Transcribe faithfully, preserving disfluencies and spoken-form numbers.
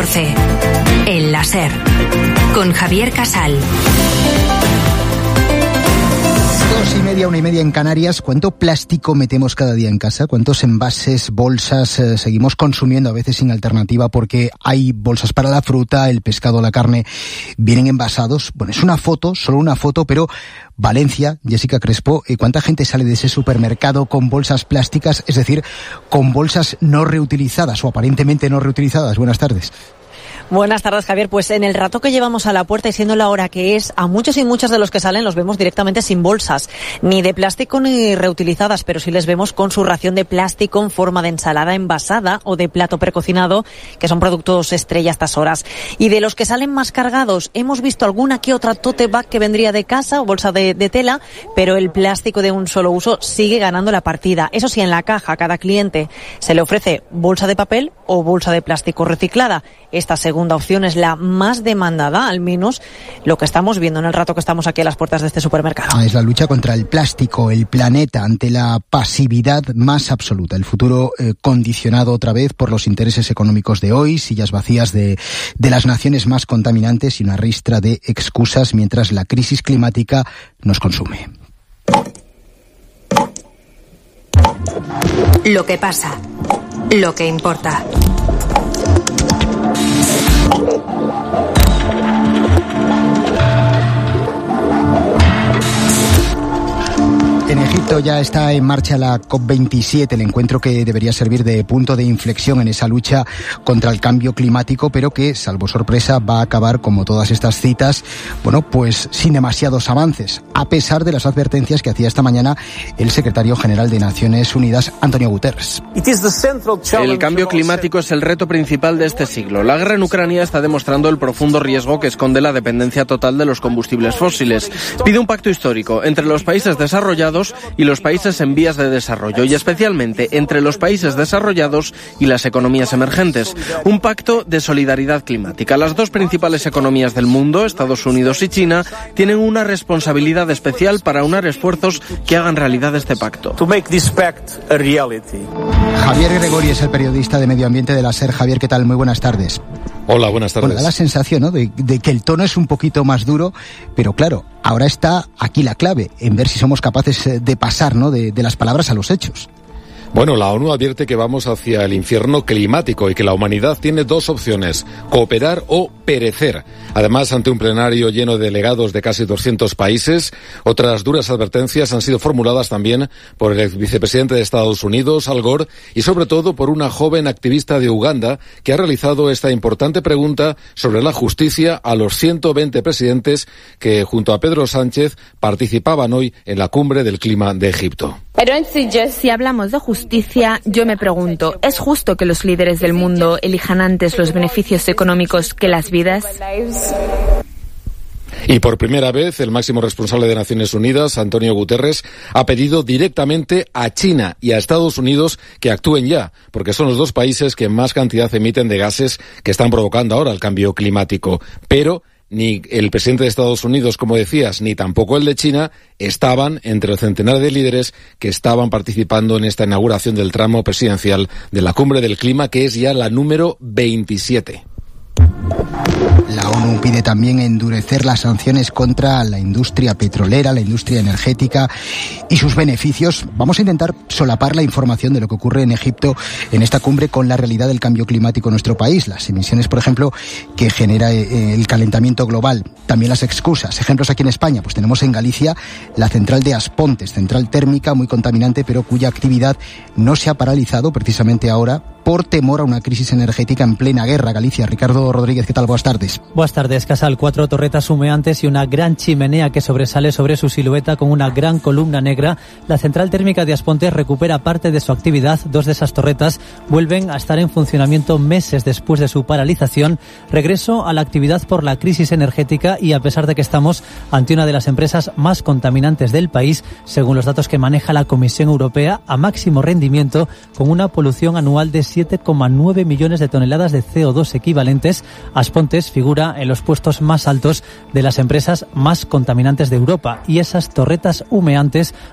catorce. El láser. Con Javier Casal. Dos y media, una y media en Canarias. ¿Cuánto plástico metemos cada día en casa? ¿Cuántos envases, bolsas eh, seguimos consumiendo a veces sin alternativa porque hay bolsas para la fruta, el pescado, la carne vienen envasados? Bueno, es una foto, solo una foto, pero Valencia, Jessica Crespo, ¿cuánta gente sale de ese supermercado con bolsas plásticas, es decir, con bolsas no reutilizadas o aparentemente no reutilizadas? Buenas tardes. Buenas tardes, Javier. Pues en el rato que llevamos a la puerta y siendo la hora que es, a muchos y muchas de los que salen los vemos directamente sin bolsas, ni de plástico ni reutilizadas, pero sí les vemos con su ración de plástico en forma de ensalada envasada o de plato precocinado, que son productos estrella a estas horas. Y de los que salen más cargados, hemos visto alguna que otra tote bag que vendría de casa o bolsa de, de tela, pero el plástico de un solo uso sigue ganando la partida. Eso sí, en la caja a cada cliente se le ofrece bolsa de papel o bolsa de plástico reciclada. Esta segunda opción es la más demandada, al menos lo que estamos viendo en el rato que estamos aquí a las puertas de este supermercado. Ah, es la lucha contra el plástico, el planeta, ante la pasividad más absoluta. El futuro eh, condicionado otra vez por los intereses económicos de hoy, sillas vacías de, de las naciones más contaminantes y una ristra de excusas mientras la crisis climática nos consume. Lo que pasa, lo que importa. En Egipto ya está en marcha la COP veintisiete, el encuentro que debería servir de punto de inflexión en esa lucha contra el cambio climático, pero que, salvo sorpresa, va a acabar, como todas estas citas, bueno, pues sin demasiados avances, a pesar de las advertencias que hacía esta mañana el secretario general de Naciones Unidas, Antonio Guterres. El cambio climático es el reto principal de este siglo. La guerra en Ucrania está demostrando el profundo riesgo que esconde la dependencia total de los combustibles fósiles. Pide un pacto histórico entre los países desarrollados y los países en vías de desarrollo, y especialmente entre los países desarrollados y las economías emergentes. Un pacto de solidaridad climática. Las dos principales economías del mundo, Estados Unidos y China, tienen una responsabilidad especial para unar esfuerzos que hagan realidad este pacto. To make this pact a reality. Javier Gregori es el periodista de Medio Ambiente de la SER. Javier, ¿qué tal? Muy buenas tardes. Hola, buenas tardes. Bueno, da la sensación, ¿no?, de, de que el tono es un poquito más duro, pero claro, ahora está aquí la clave, en ver si somos capaces de pasar, ¿no?, de, de las palabras a los hechos. Bueno, la ONU advierte que vamos hacia el infierno climático y que la humanidad tiene dos opciones: cooperar o perecer. Además, ante un plenario lleno de delegados de casi doscientos países, otras duras advertencias han sido formuladas también por el ex vicepresidente de Estados Unidos, Al Gore, y sobre todo por una joven activista de Uganda que ha realizado esta importante pregunta sobre la justicia a los ciento veinte presidentes que, junto a Pedro Sánchez, participaban hoy en la cumbre del clima de Egipto. Si hablamos de justicia, yo me pregunto, ¿es justo que los líderes del mundo elijan antes los beneficios económicos que las vidas? Y por primera vez, el máximo responsable de Naciones Unidas, Antonio Guterres, ha pedido directamente a China y a Estados Unidos que actúen ya, porque son los dos países que más cantidad emiten de gases que están provocando ahora el cambio climático. Pero ni el presidente de Estados Unidos, como decías, ni tampoco el de China estaban entre el centenar de líderes que estaban participando en esta inauguración del tramo presidencial de la Cumbre del Clima, que es ya la número veintisiete. La ONU pide también endurecer las sanciones contra la industria petrolera, la industria energética y sus beneficios. Vamos a intentar solapar la información de lo que ocurre en Egipto en esta cumbre con la realidad del cambio climático en nuestro país. Las emisiones, por ejemplo, que genera el calentamiento global. También las excusas. Ejemplos aquí en España. Pues tenemos en Galicia la central de Aspontes, central térmica muy contaminante, pero cuya actividad no se ha paralizado precisamente ahora por temor a una crisis energética en plena guerra. Galicia, Ricardo Rodríguez, ¿qué tal? Buenas tardes. Buenas tardes, Casal. Cuatro torretas humeantes y una gran chimenea que sobresale sobre su silueta con una gran columna negra. La central térmica de Aspontes recupera parte de su actividad. Dos de esas torretas vuelven a estar en funcionamiento meses después de su paralización. Regreso a la actividad por la crisis energética y a pesar de que estamos ante una de las empresas más contaminantes del país, según los datos que maneja la Comisión Europea, a máximo rendimiento, con una polución anual de siete coma nueve millones de toneladas de C O dos equivalentes. Aspontes figura en los puestos más altos de las empresas más contaminantes de Europa y esas torretas humeantes